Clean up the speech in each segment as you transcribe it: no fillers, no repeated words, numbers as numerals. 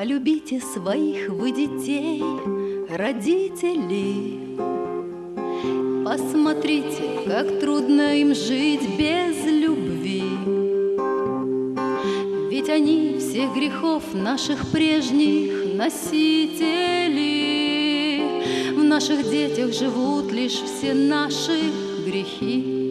Полюбите своих вы детей, родители. Посмотрите, как трудно им жить без любви. Ведь они всех грехов наших прежних носители. В наших детях живут лишь все наши грехи.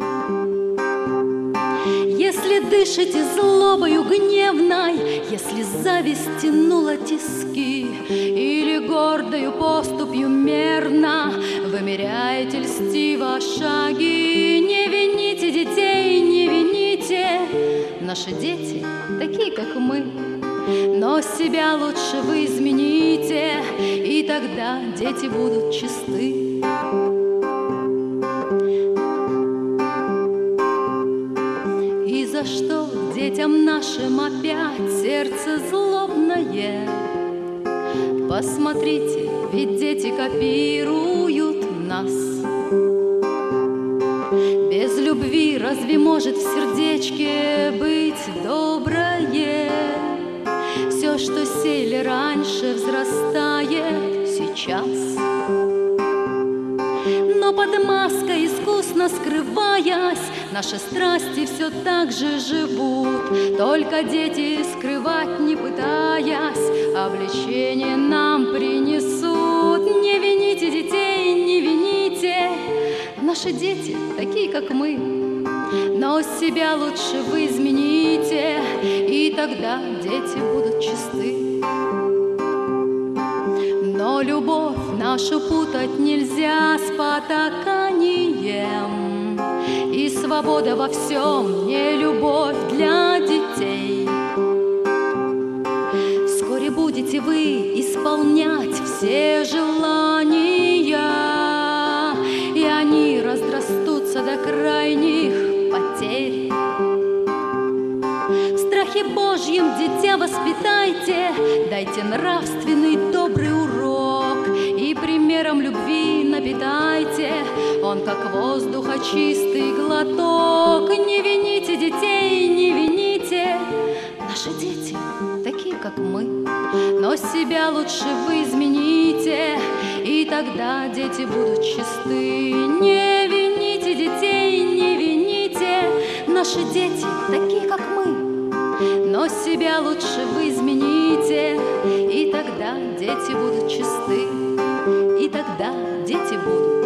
Если дышите злобою гневной, если зависть тянула тиски, или гордою поступью мерно вымеряете льстиво шаги, не вините детей, не вините. Наши дети такие, как мы, но себя лучше вы измените, и тогда дети будут чисты. И за что детям нашим опять сердце злобное? Посмотрите, ведь дети копируют нас. Без любви разве может в сердечке быть доброе? Все, что сеяли раньше, взрастает сейчас. Но под маской, искусно скрываясь, наши страсти все так же живут. Только дети, скрывать не пытаясь, обличение нам принесут. Не вините детей, не вините. Наши дети такие, как мы, но себя лучше вы измените, и тогда дети будут чисты. Но любовь нашу путать нельзя с потаканием, и свобода во всем не любовь для детей. Вскоре будете вы исполнять все желания, и они разрастутся до крайних потерь. В страхе Божьем дитя воспитайте, дайте нравственный добрый урок, и примером любви напитайте, он как воздуха чистый глоток. Не вините детей, не вините. Наши дети такие, как мы, но себя лучше вы измените, и тогда дети будут чисты. Не вините детей, не вините. Наши дети такие, как мы, но себя лучше вы измените, и тогда дети будут чисты, и тогда дети будут